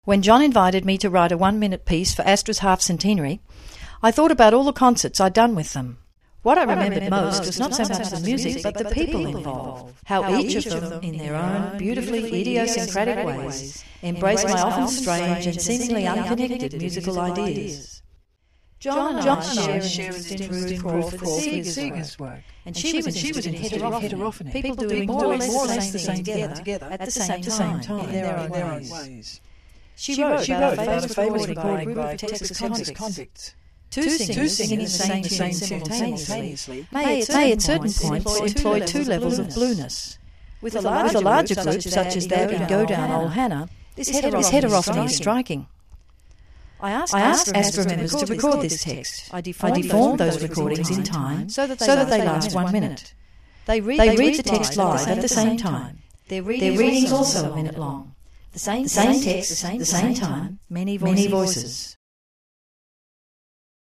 When John invited me to write a 1-minute piece for Astra's half-centenary, I thought about all the concerts I'd done with them. What I remembered most was not so much the music, but the people involved, how each of them, in their own beautifully idiosyncratic ways, embraced my often strange and seemingly unconnected musical ideas. John and I shared in Ruth Crawford's Seeger's work, and she was in heterophony, people doing more or less the same together at the same time in their own ways. She wrote about a famous recording by a group of Texas convicts. Two singers singing the same tune simultaneously may at certain points employ two levels of blueness. With a larger group, such as that in Go Down Old Hannah, this heterophony is striking. I asked Astra members to record this text. I deformed those recordings in time so that they last 1 minute. They read the text live at the same time. Their reading is also a minute long. The same text, the same time, many voices.